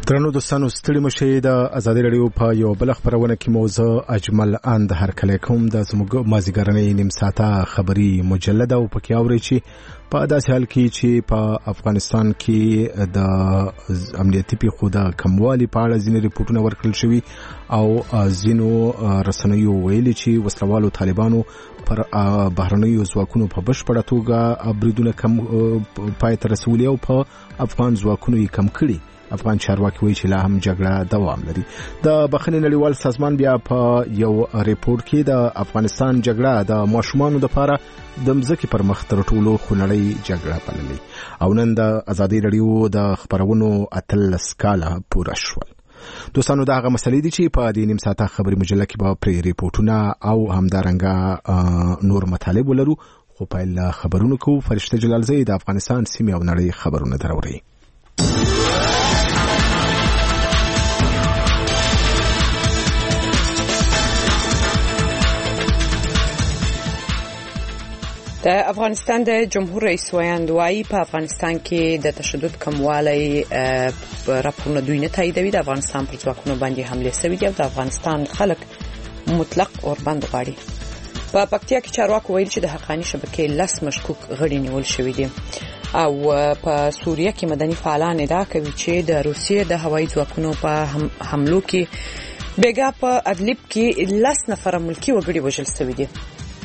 درنو دوستانو ستړي مشه د ازادي رادیو په یو بل خبرونه کې موضوع اجمل اند هر کله کوم د زموږ مازیګرنۍ نیم ساعته خبري مجلد او پکې اوري چې په داسې حال کې چې په افغانستان کې د امنیتي پیښو د کموالي په اړه ځینې ریپورتونه ورکړل شوي او ځینو رسنیو ویلي چې وسلوالو طالبانو پر بهرنیو ځواکونو په بشپړه توګه بریدونه کم پای ته رسولي او په افغان ځواکونو یې کم کړي. افغان چارواکي وایي چې لا هم جګړه دوام لري. د بخښنې نړیوال سازمان بیا په یو ریپورت کې د افغانستان جګړه د ماشومانو لپاره د مځکې پر مخ تر ټولو خونړۍ جګړه بللې او نن د ازادي رادیو د خبرونو 18 کاله پوره شول. دوستانو دا هغه مسلې دي چې په دې نیم ساعته خبري مجله کې به پرې ریپورتونه او همدارنګه نور مطالب ولرو. خو په خبرونو کې فرشته جلالزی د افغانستان سیمې او نړۍ خبرونه دروري. د افغانستان د جمهور رئیس ویاند وايي په افغانستان کې د تشدد کموالی راپورونه دوی نه تاییدوي. د افغانستان پر ځواکونو باندې حمله شوې دي او د افغانستان خلک مطلق اوربند غواړي. په پکتیا کې چارواکو ویل چې د حقانی شبکې 10 مشکوک غړي نیول شوي دي او په سوریه کې مدني فعالان ادعا کوي چې د روسیې د هوایي ځواکونو په حملو کې بیګا په ادلب کې 10 نفر ملکی وګړي وژل شوي دي.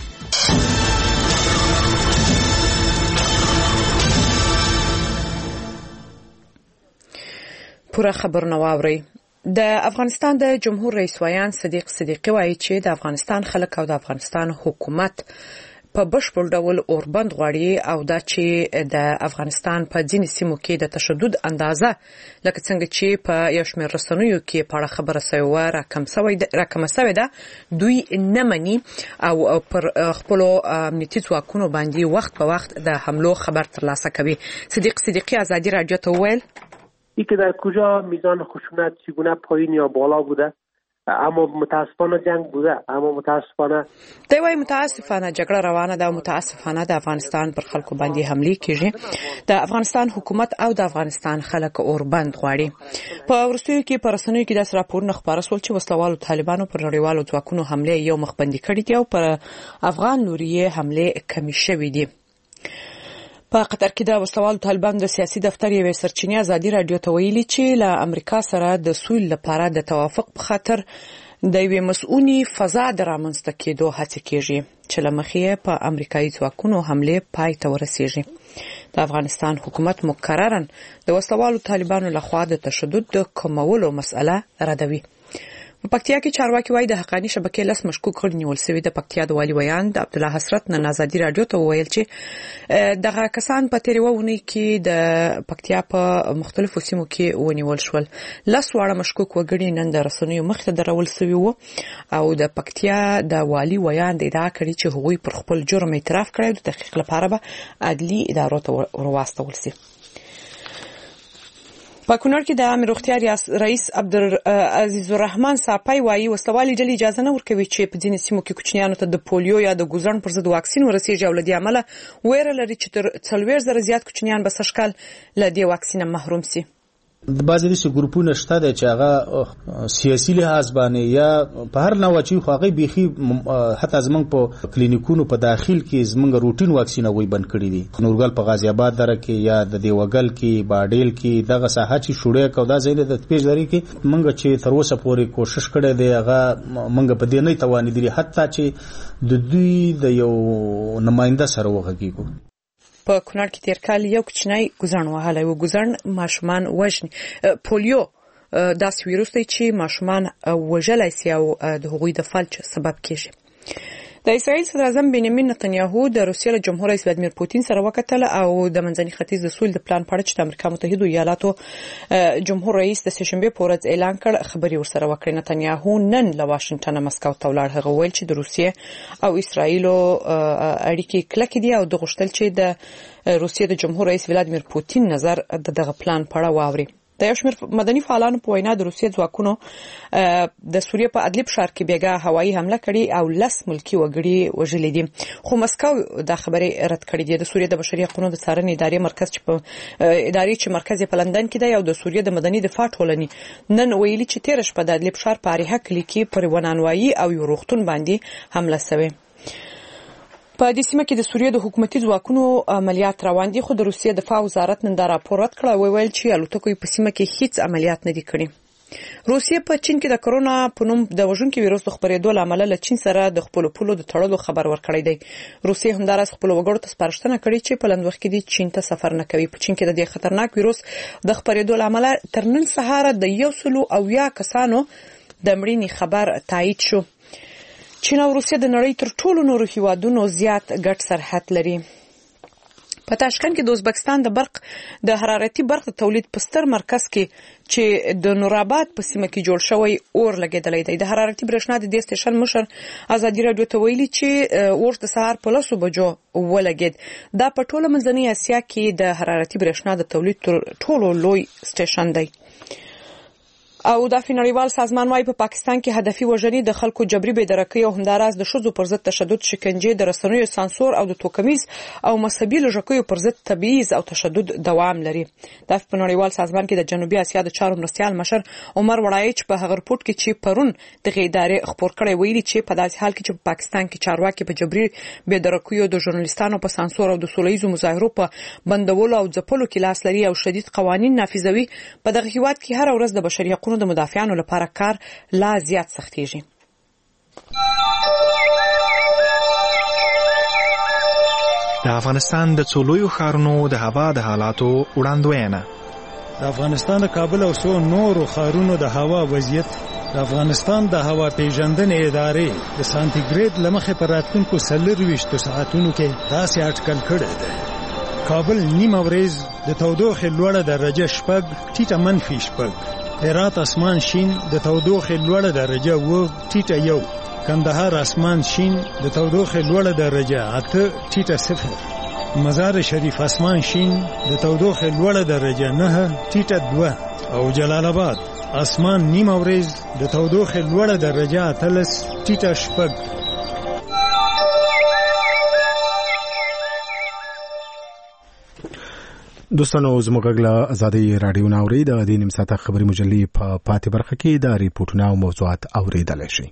پوره خبرونه واوري. د افغانستان د جمهور رئیس ویان صدیق صدیقی وایي چې د افغانستان خلک او د افغانستان حکومت په بشپړ ډول اوربند غواړي او دا چې د افغانستان په ځینې سیمو کې د تشدد اندازه لکه څنګه چې په یو شمېر رسنیو کې په اړه خبره شوې راکمه شوې ده دوی نه مني او پر خپل امنیتي ځواکونو باندې وخت په وخت د حملو خبر ترلاسه کوي. صدیق صدیقی ازادي رادیو ته ویل که در کجا میزان خشونت چگونه پایین یا بالا بوده اما متاسفانه جنگ بوده اما متاسفانه دوی متاسفانه جګړه روانه ده او متاسفانه د افغانستان پر خلکو باندې حمله کیږي. د افغانستان حکومت او د افغانستان خلک اوربند غواړي. په ورسوي کې پر رسنیو کې د راپورونه خبره شول چې وسلوالو طالبانو پر نړیوالو ځواکونو حمله یو مخبندي کړې دي او پر افغان لوري حمله کمی شوې دي. په قطر کې د وسلوالو طالبانو د سیاسي دفتر یوې سرچینې ازادي رادیو ته ویلي چې له امریکا سره د سولې لپاره د توافق په خاطر د یوې مسؤونی فضا د رامنځته کېدو هڅه کیږي چې له مخې په امریکایي ځواکونو حمله پای ته ورسیږي. د افغانستان حکومت مکررن د وسلوالو طالبانو لخوا د تشدد د کمولو مسأله ردوي. په پکتیا کې چارواکي وایي د حقانی شبکې 10 مشکوک غړي نیول شوي. د پکتیا د والي ویاند عبدالله حسرت نن ازادي رادیو ته ویل چې دغه کسان په تیرې وونه کې د پکتیا په مختلفو سیمو کې ونیول شول. 10 واړه مشکوک وګړي نن د رسنیو مخ ته درول شوي وو او د پکتیا د والي ویاند ادعا کړې چې هغوی پر خپل جرم اعتراف کړی او د تحقیق لپاره به عدلي ادارو ته ورواستول شي. په کونړ کې د عامه روغتیا رئیس عبدالعزیز الرحمن صاحب وايي وسلوالي ډلې اجازه نه ورکوي چې په ځینې سیمو کې کوچنیانو ته د پولیو یا د ګوزن پر ضد واکسین ورسیږي او له دې عمله ویره لري چې تر 40,000 زیات کوچنیان به سږکال له دې واکسینه محروم شي. د بعضې داسې ګروپونه شته دی چې هغه سیاسي لحاظ باندې یا په هر نوع چې خو هغوی بیخي حتی زموږ په کلینیکونو په داخل کې زموږ روټین واکسین هغوی بند کړي دي. نورګل په غازي آباد دره کې یا د دیوګل کې باډیل کې دغه ساحه چې شوړی کو دا ځایونه د پیژداري کې موږ چې تر اوسه پورې کوشش کړی دی هغه موږ په دې نه توانېدلي حتی چې د دوی د یو نماینده سره وغږېږو. په کونړ کې تیر کال یو کوچنی ګوزن وهلی و. ګوزن ماشومان وژني. پولیو داسې ویروس دی چې ماشومان وژلی سي او د هغوی د فلج سبب کیږي. د اسرائیل صدر اعظم بنیامین نتنیاهو د روسیې له جمهور رئیس ولادیمیر پوتین سره وکتل او د منځني ختیځ د سولې د پلان په اړه چې د امریکا متحده ایالاتو جمهور رئیس د سهشنبه په ورځ اعلان کړ خبري ورسره وکړه. نتنیاهو نن له واشنگټن مسکو ته ولاړ. هغه ویل چې د روسیې او اسرائیل اړیکې کلکې دي او د غوښتل چې د روسیې د جمهور رئیس ولادیمیر پوتین نظر دغه پلان په اړه واوري. د یو شمېر مدني فعالانو په وینا د روسیې ځواکونو د سوریې په ادلیب ښار کې بیګا هوایي حمله کړې او 10 ملکی وګړي وژلي دي، خو مسکو دا خبرې رد کړې دي. د سوریې د بشري حقوقو د څارنې ادارې مرکز چې مرکز په لندن کې دی او د سوریې د مدني دفاع ټولنې نن ویلي چې تیر شپه د ادلیب ښار په اریحه کلي کې پر ونانوایي او یو روغتون باندې حمله شوې. په دې سیمه کې د سوریې د حکومتي ځواکونو عملیات روان دي، خو د روسیې دفاع وزارت نن دا راپور رد کړ او ویل چې الوتکو په سیمه کې هیڅ عملیات نه دي کړي. روسیې په چین کې د کرونا په نوم د وژونکي ویروس د خپرېدو لامل له چین سره د خپل پولو د تړلو خبر ورکړی دی. روسیې همداراز خپل وګړو ته سپارښتنه کړې چې په لږ وخت کې د چین ته سفر نه کوي. په چین کې د دې خطرناک ویروس د خپرېدو لامل تر نن سهار د 100 کسانو د مړینې خبر تایید شو. چین او روسیې د نړۍ تر ټولو نورو هیوادونو زیات ګډ سرحد لري. په تاشکند کې د ازبکستان د برق د حرارتي برق د تولید په ستر مرکز کې چې د نوراباد په سیمه کې جوړ شوی اور لګیدلی دی. د حرارتي برېښنا د دې سټیشن مشر ازادي راډیو ته ویلي چې اور د سهار په 10 بجو ولګید. دا په ټوله منځنۍ اسیا کې د حرارتي برېښنا د تولید تر ټولو لوی سټیشن دی. او د نړیوال سازمان وايي په پاکستان کې هدفي وژنې د خلکو جبري بېدرکۍ او همداراز د ښځو پر ضد تشدد، شکنجې، د رسنیو سانسور او د توکمیز او مذهبي لږکیو پر ضد تبعیض او تشدد دوام لري. د په نړیوال سازمان کې د جنوبي اسیا د چارو مرستیال مشر عمر وړایچ په هغه رپورټ کې چې پرون دغه ادارې خبر کړی ویلي چې په داسې حال کې چې په پاکستان کې چارواکي په جبري بېدرکیو، د ژورنالیستانو په سانسور او د سولهییزو مظاهرو په بندولو او ځپلو کې لاس لري او شدید قوانین نافذوي، په دغه هیواد کې هر ورځ د بشري حقوقو د مدافعانو لپاره کار لا زیات سختيږي. د افغانستان د څولویو ښارونو د هوا د حالاتو وړاندوینه. د افغانستان د کابل او څو نورو ښارونو د هوا وضعیت د افغانستان د هوا پیژندنې ادارې د سانتیګریډ لمخې پر راتلونکو 24 ساعتونو کې داسې اټکل کړی دی. کابل نیمه ورځ د تودوخې لوړه درجه 6 ټیټه -6، هرات اسمان شین د تودوخې لوړه درجه 2.1، کندهار اسمان شین د تودوخې لوړه درجه 8.0، مزار شریف اسمان شین د تودوخې لوړه درجه 9.2 او جلال آباد اسمان نیمه ورځ د تودوخې لوړه درجه 8.8. دوستانو زموږ غږ ازادي رادیو ناوړي د دې نیم ساعته خبري مجلې په پاتې برخه کې د ریپورتونو او موضوعات اوریدلای شئ.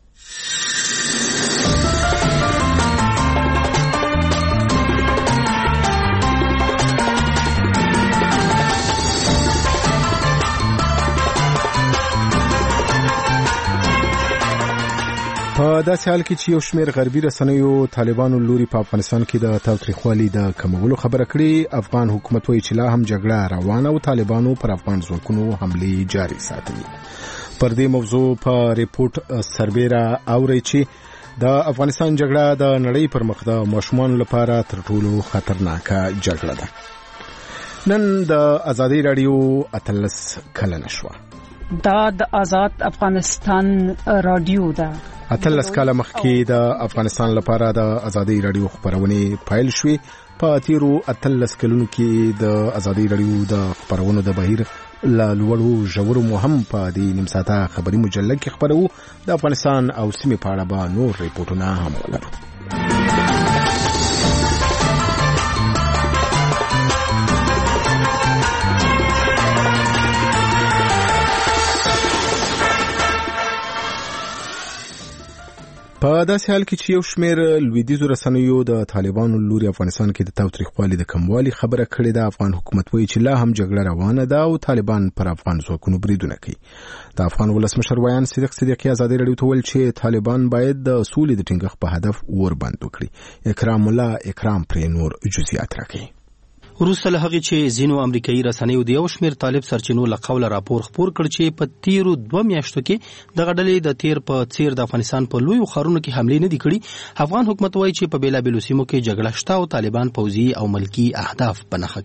په داسې حال کې چې یو شمېر غربي رسنیو طالبانو لوري په افغانستان کې د تاوتریخوالي د کمولو خبره کړې، افغان حکومت وایي چې لا هم جګړه روانه او طالبانو پر افغان ځواکونو حملې جاري ساتي. پر دې موضوع په ریپورت سربېره اوري چې د افغانستان جګړه د نړۍ پر مخ د ماشومانو لپاره تر ټولو خطرناکه جګړه ده. نن د ازادي رادیو 13 کلنه شوه. دا د آزاد افغانستان رادیو ده. 13 کاله مخکې د افغانستان لپاره د ازادي رادیو خبرونه پایل شوې. په تیرو 13 کلونو کې د ازادي رادیو د خبرونو د بهیر لا لوړو ژورو مهم په دې نیم ساعته خبري مجله کې خبرو. د افغانستان او سیمې په اړه به نور ریپورتونه هم ولرو. په داسې حال کې چې یو شمېر لویدیځو رسنیو د طالبانو لوري افغانستان کې د تاوتریخوالي د کموالي خبره کړې ده، افغان حکومت وایي چې لا هم جګړه روانه ده او طالبان پر افغان ځواکونو بریدونه کوي. د افغان ولسمشر ویان صدیقی ازادي رادیو ته ویل چې طالبان باید د سولې د ټینګښت په هدف وربند وکړي. اکرام الله اکرام پر نور جزئیات راکړي. وروسته له هغې چې ځینو امریکایي رسنیو د یو شمېر طالب سرچینو له قوله راپور خپور کړ چې په تیرو 2 میاشتو کې دغه ډلې د تیر په څیر د افغانستان په لویو ښارونو کې حملې نه دي کړي، افغان حکومت وایي چې په بیلابیلو سیمو کې جګړه شته او طالبان پوځي او ملکي اهداف په نښه کوي.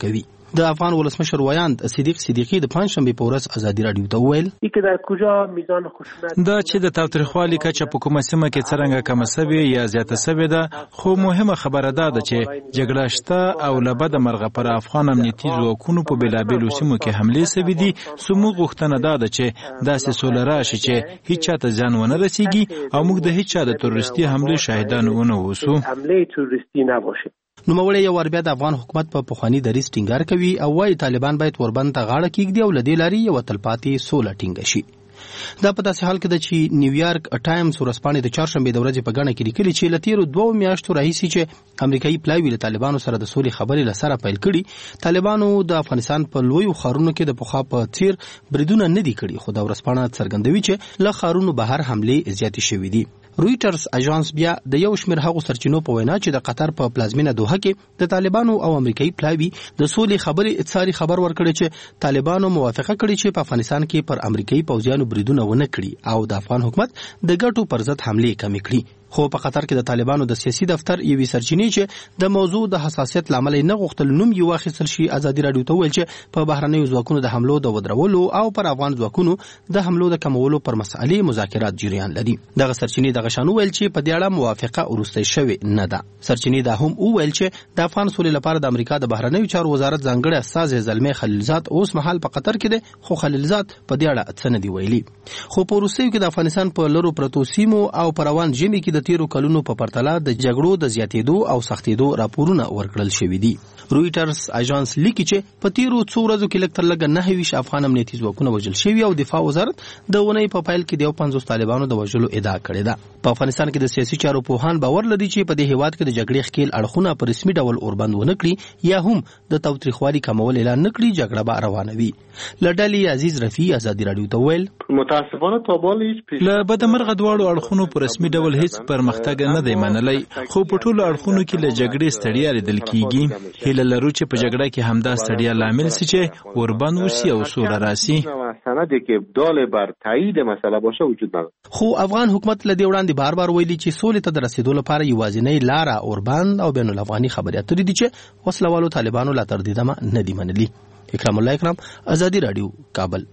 د افغان ولسمشر ویاند صدیق صدیقی د پنځشنبه په ورځ ازادي رادیو ته وویل چې در کجا میزان خشونت دا چې د تاوتریخوالي کچه په کومه سیمه کې څرنګه کم سوي یا زیاته سوي ده، خو مهمه خبره ده چې جګړه شته او له بده مرغه پر افغان امنیتي ځواکونو په بېلابېلو سیمو کې حملې سوي دي. زموږ غوښتنه ده چې داسې سوله راشي چې هیڅ چا ته زیان ونه رسیږي او موږ د هیڅ چا د تروریستي حملې شاهدان ونه اوسو. حمله تروریستی نباشه. نوموړی یو ور بیا د افغان حکومت په پخوانی دریځ ټینګار کوي او وايي طالبان باید وربند ته غاړه کېږدي او له دې لارې یو تلپاتې سوله ټینګه شي. دا په داسې حال کې ده چې نیویارک ټایمز ورځپاڼې د چهارشنبې د ورځې په ګڼه کې لیکلي چې له تېرو 2 میاشتو راهیسې چې امریکایي پلاوي له طالبانو سره د سولې خبرې له سره پیل کړي، طالبانو د افغانستان په لویو ښارونو کې د پخوا په څیر بریدونه نه دي کړي، خو دا ورځپاڼه څرګندوي چې له ښارونو بهر حملې زیاتې شوې دي. رویټرز اژانس بیا د یو شمېر هغو سرچینو په وینا چې د قطر په پلازمینه دوحه کې د طالبانو او امریکایي پلاوي د سولې خبرې اتصالي خبر ورکړی چې طالبانو موافقه کړې چې په افغانستان کې پر امریکایي پوځیانو بریدونه ونه کړي او د افغان حکومت د ګټو پر ضد حملې کمې کړي. خو په قطر کې د طالبانو د سیاسي دفتر یوې سرچینې چې د موضوع د حساسیت لامل نه غوښتل نوم یې واخیستل شي، ازادي رادیو ته ویل چې په بهرنیو ځواکونو د حملو د ودرولو او پر افغان ځواکونو د حملو د کمولو پر مسئلې مذاکرات جریان لري. دغه سرچینې دغه شان ویل چې په دې اړه موافقه وروسته شوې نه ده. سرچینې دا هم ویل چې د افغان سولې لپاره د امریکا د بهرنیو چارو وزارت ځانګړی استازی زلمي خلیلزاد اوس مهال په قطر کې دی، خو خلیلزاد په دې اړه څه نه دی ویلي. خو په روسیې کې د افغانستان په لرو پرتو سیمو او پر روان ژمي کې د تیرو کلونو په پرتله د جګړو د زیاتېدو او سختېدو راپورونه ورکړل شوي دي. رویټرز اژانس لیکي چې په تیرو څو ورځو کې لږ تر لږه 9 افغان امنیتي ځواکونه وژل شوي او دفاع وزارت د اونۍ په پیل کې د 50 طالبانو د وژلو ادعا کړې ده. په افغانستان کې د سیاسي چارو پوهان باور لري چې په دې هیواد کې د جګړې ښکیل اړخونه په رسمي ډول اوربند ونه کړي یا هم د تاوتریخوالي کمول اعلان نه کړي، جګړه به روانه وي. له ډلې عزیز رفیع ازادي رادیو ته ویل متاسفانه تا بال هیڅ له بدمرغه دواړو اړخونو په رسمي ډول هیڅ پرمختګ نه دی منلی، خو په ټولو اړخونو کې له جګړې ستړیا لیدل کیږي. هیله لرو چې په جګړه کې همدا ستړیا لامل شي چې اوربند وشي او سوله راشي. سندی که دال بر تایید مسئله باشه وجود نداره. خو افغان حکومت له دې وړاندې بار بار ویلي چې سولې ته د رسیدو لپاره یوازینۍ لاره اوربند او بین الافغاني خبرې اترې دي چې وسلوالو طالبانو لا تر دې دمه نه دي منلي. اکرام الله اکرام، ازادي رادیو، کابل.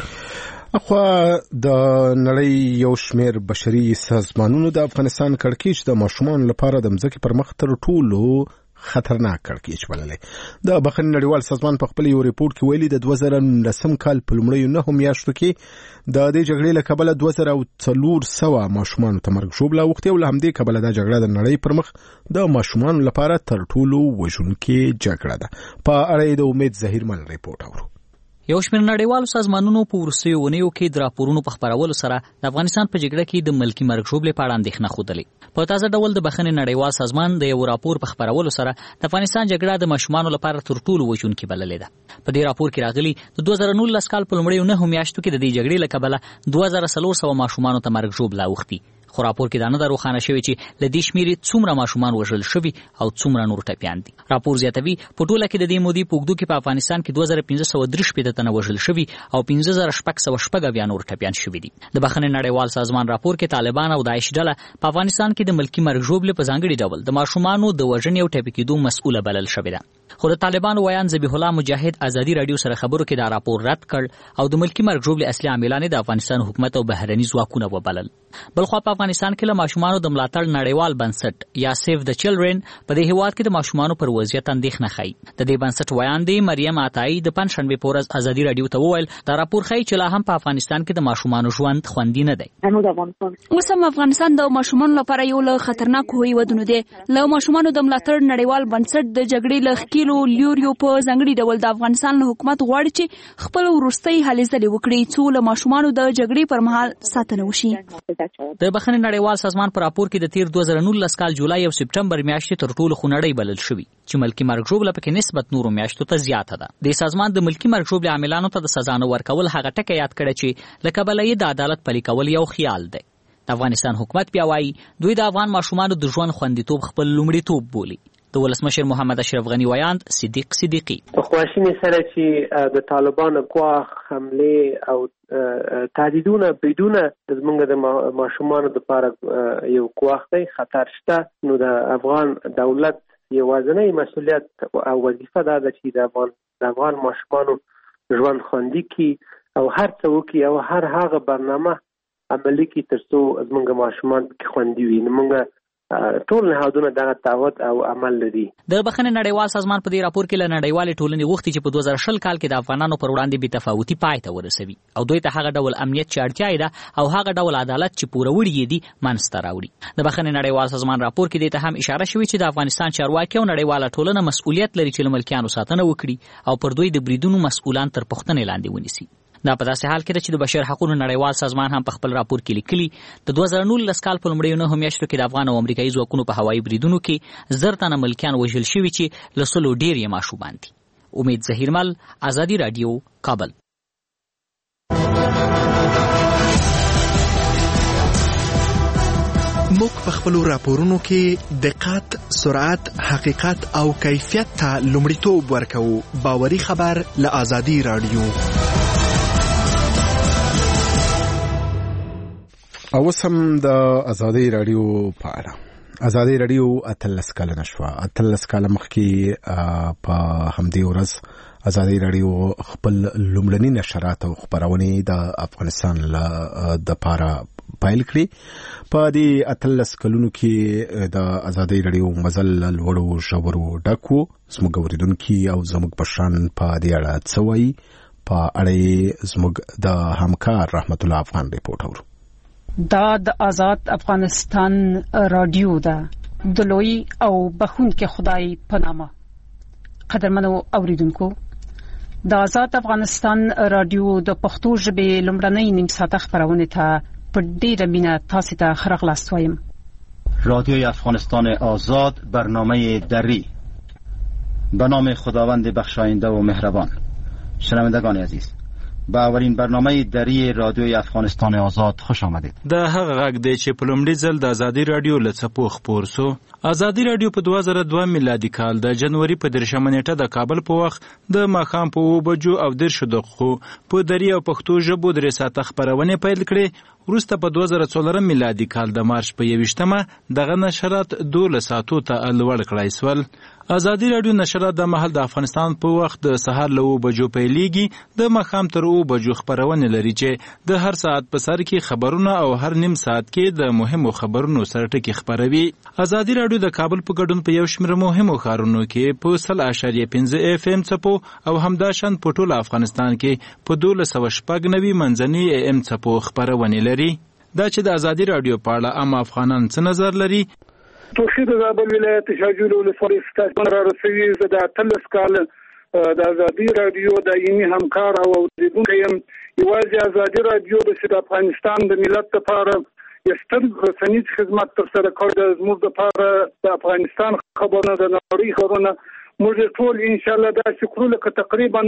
اخوا د نړۍ یو شمېر بشري سازمانونو د افغانستان کړکېچ د ماشومانو لپاره د مځکې پر مخ تر ټولو خطرناک کړکېچ بللی. د بخښنې نړیوال سازمان په خپل یو ریپورت کې ویلي د 2019 کال په لومړیو 9 میاشتو کې د دې جګړې له کبله 2400 ماشومانو ته مرګ ژوبله اوښتې او له همدې کبله دا جګړه د نړۍ پر مخ د ماشومانو لپاره تر ټولو وژونکې جګړه ده. په اړه یې د امید ظهیرمل ریپورت اورو. یو شمېر نړیوالو سازمانونو په وروستیو اونیو کې د راپورونو په خپرولو سره د افغانستان په جګړه کې د ملکي مرګ ژوبلې په اړه اندېښنه ښودلې. په تازه ډول د بخښنې نړیوال سازمان د یو راپور په خپرولو سره د افغانستان جګړه د ماشومانو لپاره تر ټولو وژونکې بللې ده. په دې راپور کې راغلي د 2019 کال په لومړیو 9 میاشتو کې د دې جګړې له کبله 2400 ماشومانو ته مرګ ژوبله اوښتي. خو راپور کې دا نه ده روښانه شوې چې له دې شمېرې څومره ماشومان وژل شوي او څومره نور ټپیان دي. راپور زیاتوي په ټوله کې د دې مودې په اوږدو کې په افغانستان کې 2563 تنه وژل شوي او 15606 نور ټپیان شوي دي. د بخښنې نړیوال سازمان راپور کې طالبان او داعش ډله په افغانستان کې د ملکي مرګ ژوبلې په ځانګړي ډول د ماشومانو د وژنې او ټپي کېدو مسؤله بلل شوې ده. خو د طالبانو ویان ذبیح الله مجاهد ازادي رادیو سره خبرو کې دا راپور رد کړ او د ملکي مرګ ژوبلې اصلي عاملان د افغانستان حکومت او بهرني ځواکونه وبلل. بلخوا په افغانستان کې له ماشومانو د ملاتړ نړیوال بنسټ یا سیف د چلډرن په دې هیواد کې د ماشومانو پر وضعیت اندېښنه ښيي. د دې بنسټ ویان دی مریم عطایی د پنځشنبې په ورځ ازادي رادیو ته وویل دا راپور ښيي چې لا هم په افغانستان کې د ماشومانو ژوند خوندي نه دی. اوس هم افغانستان د ماشومانو لپاره یو له خطرناکو هیوادونو دی. له ماشومانو د ملاتړ نړیوال بنسټ د جګړې له ښکیلو لیوریو په ځانګړي ډول د افغانستان له حکومت غواړي چې خپل وروستۍ هلې ځلې وکړي څو له ماشومانو د جګړې پر مهال ساتنه وشي. د بخښنې نړیوال سازمان په راپور کې د تیر 2019 کال جولای او سپټمبر میاشتې تر ټولو خونړۍ بلل شوې چې ملکي مرګ ژوبله پکې نسبت نورو میاشتو ته زیاته ده. د سازمان د ملکي مرګ ژوبلې عاملانو ته د سزا نه ورکول هغه ټکی یاد کړی چې له کبله یې د عدالت پلي کول یو خیال دی. د افغانستان حکومت بیا وایي دوی د افغان ماشومانو د ژوند خوندیتوب خپل لومړیتوب بولي. د ولسمشر محمد اشرف غنی ویاند صدیق صدیقی په خواشینی سره چې د طالبانو ګواښ حمله او تهدیدونه بدون زمونږ د ماشومانو لپاره یو ګواښ دی خطر شته. نو د افغان دولت یوازینی مسؤلیت او وظیفه ده چې د افغان ماشومانو ژوند خوندي کی او هر څه وکړي او هر هغه برنامه عملي کړي ترڅو زموږ ماشومان پکې خوندي وي. موږ ټول نهادونه دغه تعهد او عمل لري. د بخښنې نړیوال سازمان په دې راپور کې له نړیوالې ټولنې غوښتي چې په 2020 کال کې د افغانانو پر وړاندې بې تفاوتي پای ته ورسوي او دوی ته هغه ډول امنیت چې اړتیا ده او هغه ډول عدالت چې پوروړي یې دي منځته راوړي. د بخښنې نړیوال سازمان راپور کې دې ته هم اشاره شوې چې د افغانستان چارواکي او نړیواله ټولنه مسؤلیت لري چې له ملکیانو ساتنه وکړي او پر دوی د بریدونو مسؤلان تر پوښتنې لاندې ونیسي. دا په داسې حال کې ده چې د بشر حقوقو نړیوال سازمان هم په خپل راپور کې لیکلي د 2019 کال په لومړیو 9 میاشتو کې د افغان او امریکایي ځواکونو په هوایي بریدونو کې 10 تنه ملکیان وژل شوي چې له 100 ډېر یې ماشومان دي. امید ظهیرمل، ازادي رادیو، کابل. موږ په خپلو راپورونو کې دقت، سرعت، حقیقت او کیفیت ته لومړیتوب ورکوو. باوري خبر له ازادي رادیو. اوس هم د ازادي رادیو په اړه. ازادي رادیو 13 کلنه شوه. 13 کاله مخکې په همدې ورځ ازادي رادیو خپل لومړني نشرات او خپرونې د افغانستان د پاره پیل کړي. په دې 13 کلونو کې د ازادي رادیو مزل لوړو ژورو ډکو. زموږ اوریدونکي او زموږ پشان په دې اړه څه وایي، په اړه زموږ د همکار رحمت الله افغان ریپورټ اورو. دا د آزاد افغانستان رادیو ده، د لوی او بخښونکي خدای په نامه. قدرمنو اوریدونکو، د آزاد افغانستان رادیو د پښتو ژبې لومړنۍ نیم ساعته خپرونې ته په ډېره مینه تاسو ته ښه راغلاست وایم. رادیوی افغانستان آزاد، برنامه دری. به نام خداوند بخشاینده و مهربان. شنوندگان عزیز، به اولین برنامه دری رادیوی افغانستان آزاد خوش آمدید. د هغه غږ دی چې په لومړي ځل د ازادي رادیو له څپو خپور سو. ازادي رادیو په 2002 میلادي کال د جنوري په 13 نیټه د کابل په وخت د ماښام په 2 بجو او 10 دقیقو په دری او پښتو ژبو د رساته خپرونې پیل کړې. وروسته په 2014 میلادي کال د مارچ په 21مه دغه نشرات 12 ساعتو ته لوړ کړای سول. ازادي رادیو نشرات د مهال د افغانستان په وخت د سهار له 2 بجو پیلېږي، د ماښام تر 2 بجو خپرونې لري چې د هر ساعت په سر کې خبرونه او هر نیم ساعت کې د مهمو خبرونو سره ټکي خپروي. ازادي رادیو د کابل په ګډون په یو شمېر مهمو ښارونو کې په 100.5 FM څپو او همداشان په ټول افغانستان کې په 1290 منځني AM څپو خپرونې لري. دا چې د ازادي رادیو په اړه عام افغانان څه نظر لري. توخید زابل ولایت شاجول ولسوالۍ ستاسو را رسوي د 13 کال د ازادي رادیو د یمي همکار او اوریدونکو يم. یوازې ازادي رادیو د افغانستان د ملت لپاره یستر رسنیز خدمت تر سره کړی. زموږ لپاره د افغانستان خبرونه د نړۍ خبرونه موږ ټول ان شاء الله دا شکر لکه تقریبا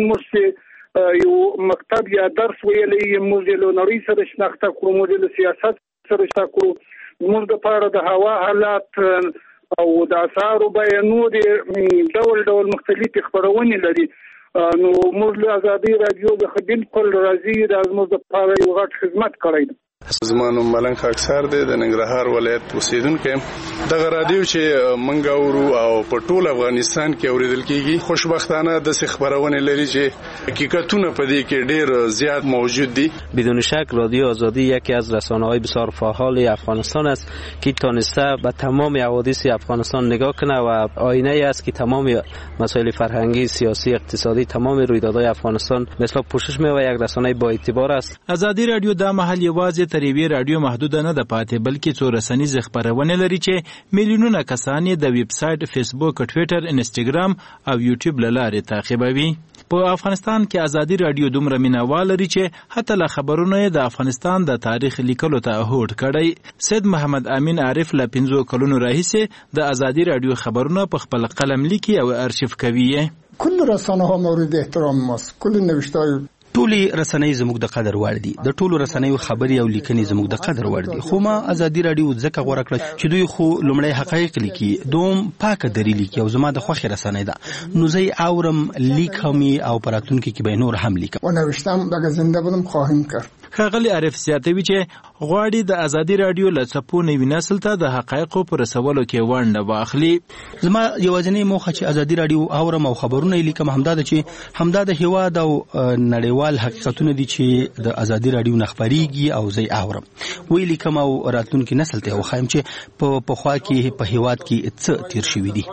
موږ یو مکتب یا درس ویلې موږ له نړۍ سره شناخته کړو، موږ له سیاست سره شناخته کړو. موږ د پاره د هوا حالات او د اسعارو بیانونه ډول ډول مختلفې خبرونه لري. نو موږ له ازادي رادیو د خدمت کول راځي د موږ د پاره یو غټ خدمت کړی. زمانو ملنګ خاکسار دی د ننګرهار ولایت اوسیدونکو. دغه رادیو چې منګ اورو او په ټول افغانستان کې اوریدل کیږي، خوشبختانه د خبرونه لري چې حقیقتونه په دې کې ډیر زیات موجود دي. بدون شک رادیو آزادی یکی از رسانه‌های بسیار فعال افغانستان است که تونسته به تمام حوادث افغانستان نگاه کنه و آینه ای است که تمام مسائل فرهنگی، سیاسی، اقتصادی، تمام رویدادهای افغانستان مثل پوشش می‌یابد. یک رسانه با اعتبار است. ازادي رادیو د محل یوازې تر یوې رادیو محدود نه ده پاتې، بلکې څو رسنیز خبرونه لري چې میلیونونه کسان د ویب سایټ، فیسبوک، ټویټر، انسټاګرام او یوټیوب له لارې تعقیبوي. په افغانستان کې ازادي رادیو دومره مینوال لري چې حتی له خبرونو د افغانستان د تاریخ لیکلو ته هوډ کړی. سید محمد امین عارف له 15 کلونو راهیسې د ازادي رادیو خبرونه په خپل قلم لیکي او ارشیف کوي. کل رسانه‌ها مورد احترام ماست. کل نوشته‌های ټولې رسنۍ زموږ د قدر وړ دي، د ټولو رسنیو خبري او لیکنې زموږ د قدر وړ دي، خو ما ازادي رادیو ځکه غوړه کړه چې دوی خو لومړی حقایق لیکي، دوم پاکه دری لیکي او زما د خوښې رسنۍ ده، نو زه اورم لیکم او پراتونکو کې به نور هم لیکم. و نوشتم اگه زنده بودم خواهیم کرد. ښاغلي عارف زیاتوي چې غواړي د ازادي رادیو له څپو نوي نسل ته د حقایقو په رسولو کې ونډه واخلي. زما یوازینۍ موخه چې ازادي رادیو اورم او خبرونه لیکم همدا ده چې همدا د هیواد او نړیوال حقیقتونه دي چې د ازادي رادیو نخبريږي او زه اورم وی لیکم او راتلونکي نسل ته وخایم چې په خوا کې په هیواد کې څه تیر شوی دي.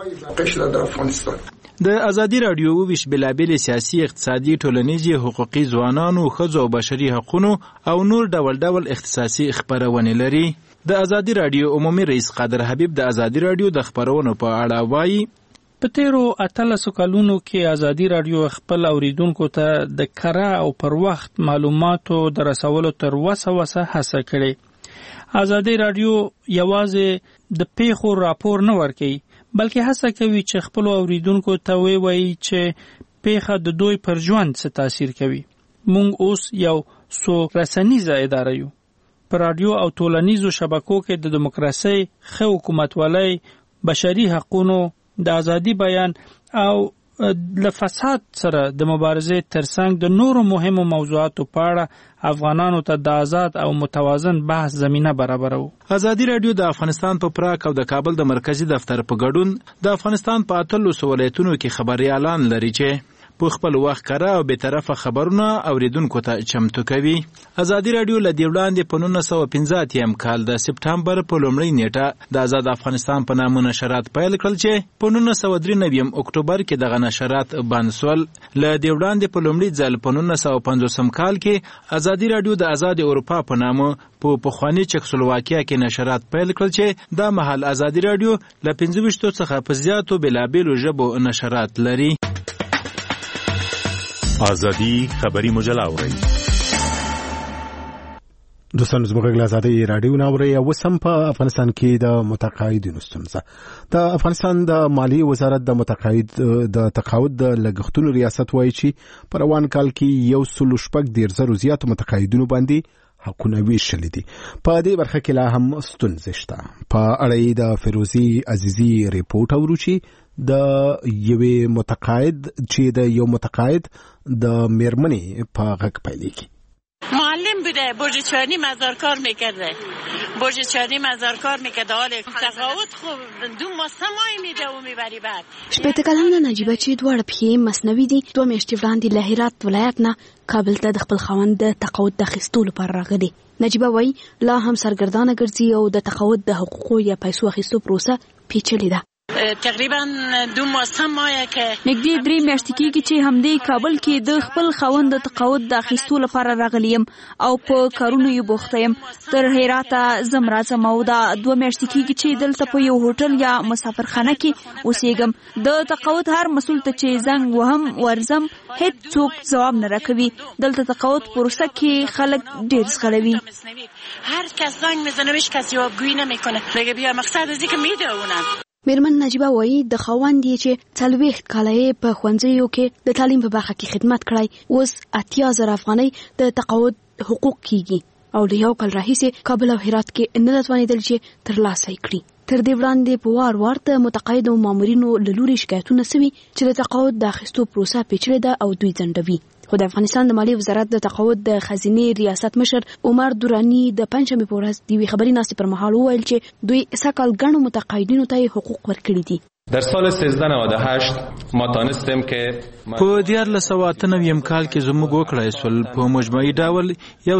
د ازادي رادیو ویش بلابل سیاسي، اقتصادي، ټولنیزي، حقوقي، ځوانانو، ښځو او بشري حقوقو او نور ډول اختصاصي خبرونه لري. د ازادي رادیو عمومي رئیس قادر حبیب د ازادي رادیو د خبرونو په اړه وایي: په تیرو 18 کلونو کې ازادي رادیو خپل اوریدونکو ته د کره او پر وخت معلوماتو د رسولو تر وسه هڅه کړې. ازادي رادیو یوازې د پیښو راپور نه ورکوي، بلکې هڅه کوي چې خپل اوریدونکو ته وایي چې پیښه د دوی پر ژوند څه تاثیر کوي. موږ اوس یو څو رسنیزه اداره یو. په رادیو او ټولنیزو شبکو کې د دیموکراسي، ښه حکومتولۍ، بشري حقوقو، د ازادي بیان او له فساد سره د مبارزې ترڅنګ د نورو مهمو موضوعاتو په اړه افغانانو ته د آزاد او متوازن بحث زمينه برابرو. ازادي رادیو د افغانستان په پراک او د کابل د مرکزی دفتر په ګډون د افغانستان په 8 ولایتونو کې خبري اعلان لري چې په خپل وخت کړه او به طرفه خبرونه اوریدونکو ته چمتو کوي. ازادي رادیو له دی وړاندې په 1950 کال د سپټمبر په لومړۍ نیټه د آزاد افغانستان په نامه نشرات پیل کړل چې په 1993 اکتوبر کې دغه نشرات بند شول. له دی وړاندې په لومړي ځل په 1950 کال کې ازادي رادیو د آزاد اروپا په نامه په پخوانی چکسلواکیا کې نشرات پیل کړل چې د محل ازادي رادیو له 25 څخه په زیاتو بلابلو ژبو نشرات لري. آزادی خبری مجله اورئ. دوستان زموږ له ازادي رادیو ناوړي او سم په افغانستان کې د متقاعدینو ستونزه. د افغانستان د مالی وزارت د تقاعد د لګښتونو ریاست وایي چې په روان کال کې 1.8 زیات متقاعدینو باندې حقونه ویشل دي. په دې برخه کې لا هم ستونزې شته. په اړه د فیروزي عزیزی ریپورت اورو چې د یو متقاعد د میرمنی په غږ پیلې کی. معلم بوده، برج چهارنی مزارکار میکرده، برج چهارنی مزارکار میکرده، حال تقاعد خوب دو مستمای میده و میبری بعد. شپږ کلنه نجیبه چې دواړه پښې مصنوي دي، 2 میاشتې وړاندې له هرات ولایت نه کابل ته د خپل خاوند د تقاعد د اخیستو لپاره راغلي. نجیبه وایي لا هم سرګردانه ګرځي او د تقاعد د حقوقو یا پیسو اخیستو پروسه پیچلې ده. تقریبا 2 ماه که نږدې 3 میاشتې کېږي چې همدې کابل کې د خپل خاوند د تقاعد د اخیستو لپاره راغلی یم او په کارونو یې بوخته یم. تر هراته زم راځم او دا 2 میاشتې کېږي چې دلته په یو هوټل یا مسافرخانه کې اوسېږم. د تقاعد هر مسؤل ته چې زنګ وهم ورزم هیڅ څوک ځواب نه راکوي. دلته تقاعد پروسه کې خلک ډېر زغړوي. هر کس زنگ میزنه هیچ کس جوابگویی نمیکنه. میگه بیا مقصد از اینکه میدونن. میرمن نجیبه وایي د خاوند یې چې 40 کاله په ښوونځیو کې د تعلیم په برخه کې خدمت کړی، اوس 80,000 افغانۍ د تقاعد حقوق کیږي او له یو کال راهیسې کابل او هرات کې نه توانیدل چې ترلاسه کړي. تر دې وړاندې په وار د متقاعدو مامورینو له لوري شکایتونه سوي چې د تقاعد د اخیستو پروسه پیچلې ده او دوی ځنډوي. خو د افغانستان د مالی وزارت د تقاعد د خزینې ریاست مشر عمر دورانی د پنځمې په ورځ د خبري ناستې پر مهال وویل چې دوی سکهال ګڼو متقاعدینو ته حقوق ورکړي دي. در سال 1398 ما تانستیم که په 1998 کال کې زموږ وکړای سول په مجموعي ډول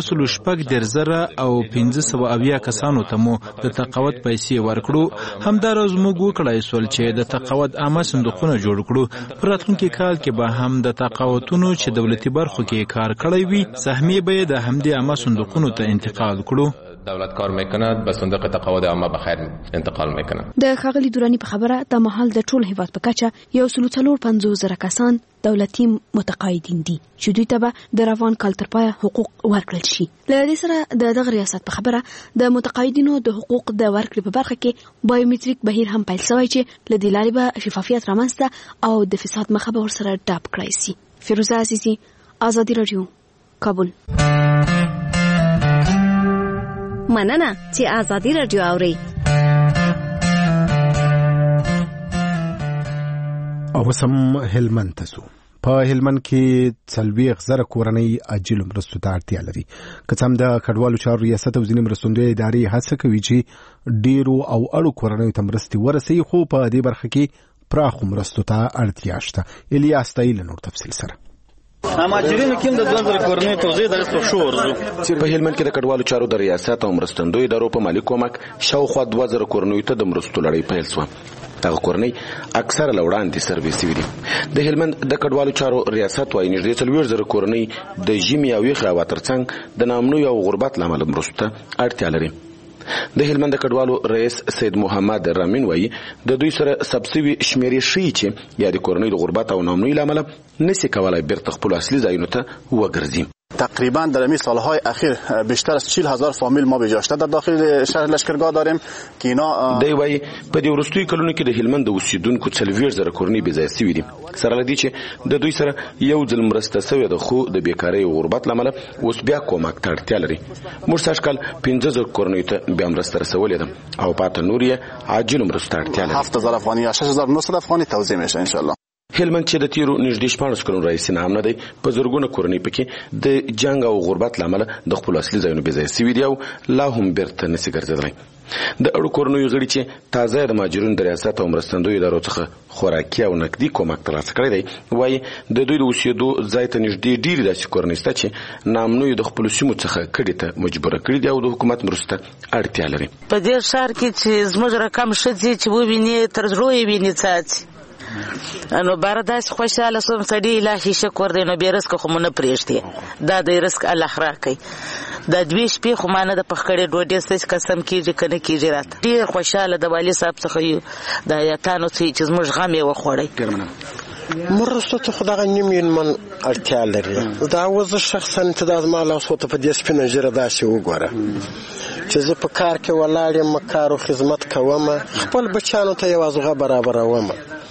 1.8 او 1500 کسانو ته مو د تقاعد پیسې ورکړو. همداراز موږ وکړای سول چې د تقاعد عامه صندوقونه جوړ کړو. په راتلونکي کال کې به هم د تقاعدونو چې دولتي برخو کې کار کړی وي سهمیه به د همدې عامه صندوقونو ته انتقال کړو. دولت کار میکند به صندوق تقاعد عامه به خیر انتقال میکنند. د ښاغلي دورانی په خبره د محل د ټول هیواد په کچه 1.45 کسان دولتي متقاعدین دي چې دوی ته به د روان کال تر پایه حقوق ورکړل شي. له دې سره د دغه ریاست په خبره د متقاعدینو د حقوق د ورکړې په برخه کې بایومټریک بهیر هم پیل شوی چې له دې لارې به شفافیت رامنځته او د فساد مخه به ورسره ډاپ کړای شي. فیروزه عزیزی، آزادي رادیو، کابل. مننه چې آزادي رادیو اوري. او سم هلمند تاسو په هلمند کې 40,000 کورنۍ عاجل مرستو ته اړتیا لري. که څه هم د کډوالو چارو ریاست او ځینې مرستندویه ادارې هڅه کوي چې ډیرو او اړو کورنیو ته مرستې ورسوي، خو په دې برخه کې پراخو مرستو ته اړتیا شته. الیاس تایل نور تفصیل سره. مهاجرینو کې د 2000 کورنۍ توزیع د رسو شو ورزو چې په هلمند کې د کډوالو چارو د ریاست او مرستندوی ادارو په مالی کومک شاوخوا 2000 کورنۍ ته د مرستو لړۍ پیل شوه. دغه کورنۍ اکثره لوړاندې سرویس وي. د هلمند د کډوالو چارو ریاست وايي نږدې 40,000 کورنۍ د ژمي او یخ هوا ترڅنګ د ناامنۍ او غربت له امله مرستو ته اړتیا لري. د هلمند د کډوالو رئیس سید محمد رامین وايي د دوی سره سبسوي شمیرې ښیي چې یا د کورنۍ د غربت او ناامنۍ له امله نشي کولای بیرته خپل اصلي ځایونو ته وګرځي. تقریبا در این سالهای اخیر بیشتر از 40,000 فامیل ما بجاشته در داخل شهر لشکرگاه داریم که اینا دی وایي په دې وروستیو کلونو کې د هلمند د اوسیدونکو 40,000 کورنۍ بې ځایه سوي دي. سره له دې چې د دوی سره یو ځل مرسته سوې ده، خو د بیکارۍ او غربت له امله اوس بیا کومک ته اړتیا لري. موږ سږکال 15,000 کورنیو ته بیا مرسته رسولې ده او پاته نور یې عاجلو مرستو ته اړتیا لري. 7,000 افغاني یا 6,900 افغاني توزیع میشه ان شاء الله. هلمند چې د تیرو نږدې 14 کلونو راهیسې ناامنه دی، په زرګونه کورنۍ پکې د جنګ او غربت له امله د خپلو اصلي ځایونو بې ځایه سوي دي او لا هم بیرته نسي ګرځېدلی. د اړو کورنیو غړي چې تازه د مهاجرینو د ریاست او مرستندویو ادارو څخه خوراکي او نقدي کومک ترلاسه کړی دی، وایي د دوی د اوسېدو ځای ته نږدې ډېرې داسې کورنۍ شته چې ناامنیو د خپلو سیمو څخه کډې ته مجبوره کړي دي او د حکومت مرستو ته اړتیا لري. په دې ښار کې چې زموږ رقم ښځې چې وویني تر زړه یې ویني څاڅي، نو باره داسې خوشحاله سوم سړي الهي شکر دی، نو بې رزقه خو مو نه پرېږدي، دا د رزق الله راکوي. دا 2 شپې خو ما نه د پخ کړې ډوډۍ ستاسې قسم کېږي که نه کېږي راته. ډېر خوشحاله د والي صاحب څخه د ایتانو چې زموږ غم یې وخوړی. مرستو ته خو دغه نیم من اړتیا لري. دا اوس شخصا ته د زما لاسو ته په دې سپینه ژیره داسې وګوره چې زه په کار کې ولاړ یم، کار او خدمت کوم، خپل بچیانو ته یو ازغه برابروم.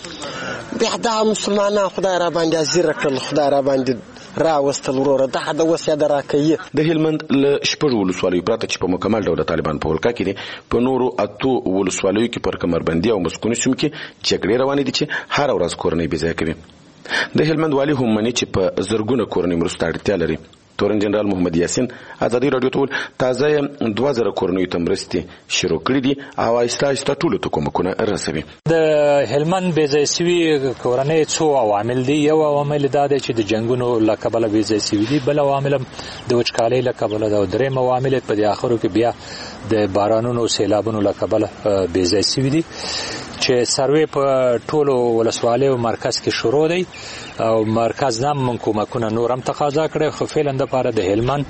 بیا دا مسلمانان خدای را باندې ازیره کړل، خدای را باندې راوستل وروره، دا د وس یاد راکوي. د هلمند له 6 ولسوالیو پرته چې په مکمل ډول د طالبان په ولکه کې دي، په نورو 8 ولسوالیو کې پر کمربندي او مسکوني سیمو کې جګړې روانې دي چې هر ورځ کورنۍ بې ځایه کوي. د هلمند والي هم مني چې په زرګونه کورنۍ مرستو اړتیا لري. تورن جنرال محمد یاسین ازادي رادیو ته تازه 2000 کورنۍ ته مرستې شروع کړې دي او آهسته آهسته ټولو ته کومکونه رسوي. د هلمند بې ځایه سوي کورنۍ څو عوامل دي. یو عامل دا دی چې د جنګونو له کبله بې ځایه سوي دي، بل عامل د وچکالۍ له کبله ده، او درېیم عامل په دې اخرو کې بیا د بارانونو او سیلابونو له کبله بې ځایه سوي دي چې سروې په ټولو ولسوالیو مرکز کې شروع دی او مرکز نام من کومکونه نور هم تقاضا کړي. خو فعلا د لپاره د هلمند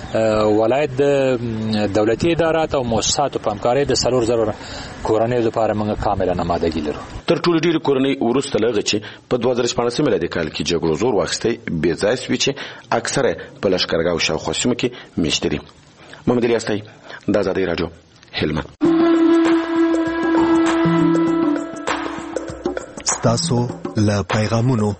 ولایت د دولتي ادارات او مؤسساتو په همکارۍ د 4000 کورنیو لپاره موږ کاملا آمادګي لرو. تر ټولو ډېرې کورنۍ وروسته له هغه چې په 2014 میلادي کال کې جګړو زور واخیستی بې ځایه سوي چې اکثره په لښکرګاه او شاوخوا سیمو کې میشته دي. محمد الیاس تایي، د ازادۍ راډیو، هلمند. ستاسو له پیغامونو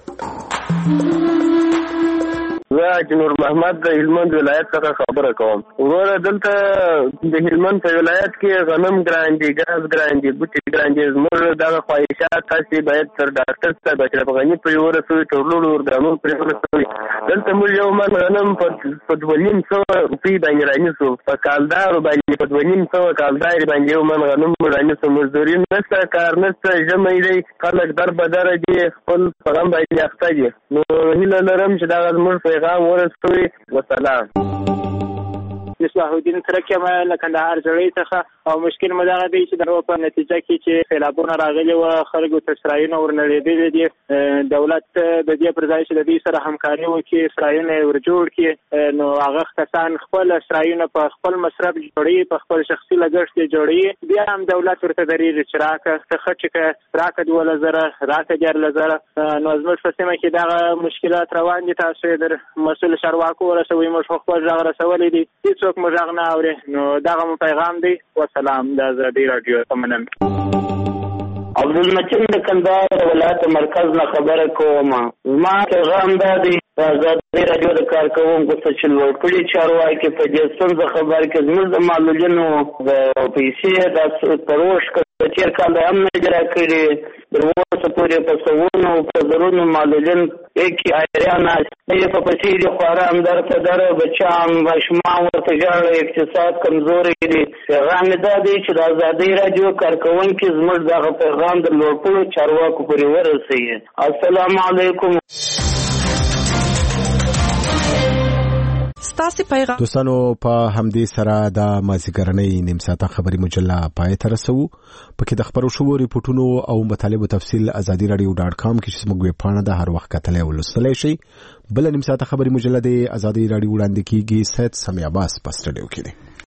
زه جنور محمد د هلمند ولایت څخه خبره کوم. وروره دلته د هلمند په ولایت کې غنم ګران دي، ګاز ګران دي، بوټي ګران دي. زموږ دغه خواهشات تاسې باید تر ډاکټر صاحب اشرف غني پورې ورسوي، تر ټولو ارګانونو پورې ورسوي. دلته موږ یو من غنم په 2,500 روپۍ باندې رانیسو، په کالدارو باندې په 2,500 کالدارې باندې یو من غنم رانیسو. مزدوري نشته، کار نشته، ژمی دی، خلک در بدره دي، خپل په غم باندې اخته دي. نو هیله لرم چې دغه زموږ پیغام ورسوي. وسلام. مصباح الدین ترک یم له کندهار زړې څخه، او مشکل مو دغه دی چې د په نتیجه کې چې سیلابونه راغلي وو، خلکو ته سرایونه ورنړېدلي دي. دولت د دې پر ځای چې د دې سره همکاري وکړي، سرایونه یې ورجوړ کړي، نو هغه کسان خپل سرایونه په خپل مصرف جوړوي، په خپل شخصي لګښت یې جوړوي. بیا هم دولت ورته دریږي چې راکړه ته ښه چې راکړه 12,000 راکړه 14,000. نو زموږ په سیمه کې دغه مشکلات روان دي. تاسو یې در مسؤل چارواکو ورسوئ، موږ خپل غږ رسولی دی، هېڅوک موږ غږ نه اوري. نو دغه مو پیغام دی. وسلام. د ازادۍ راډیو مننه. عبدالمجید د کندهار ولایت مرکز نه خبره کوم. زما پیغام دا دی ازادي راډیو د کارکوونکو څخه چې لوړ کړي چارواکي په دې ستونزه خبر کې زموږ د معلولینو د پیسې د پروش چیر کال هم نه جرا کړي د اوسه پورې په سوونو په زرونو معلولین کې ایران نه په پسې دي خورام در په در بچان ماشومان ورته ژړل اقتصاد کمزوري دي پیغام دا دی چې د ازادي راډیو کارکوونکو زموږ دغه پیغام د لوړ کړي چارواکو پورې ورسوي. السلام علیکم. دوستانو په همدې سره د مازیګرنۍ نیم ساعته خبري مجله پای ته رسو. پکې د خبرو شوو ریپورتونو او مطالبو تفصیل azadiradio.com کې چې موږ پاڼه د هر وخت کتلې ولستلې شي. بل نیم ساعته خبري مجله د ازادي راډیو وړاندې کیږي. سید سمیع عباس په سټډیو کې دی.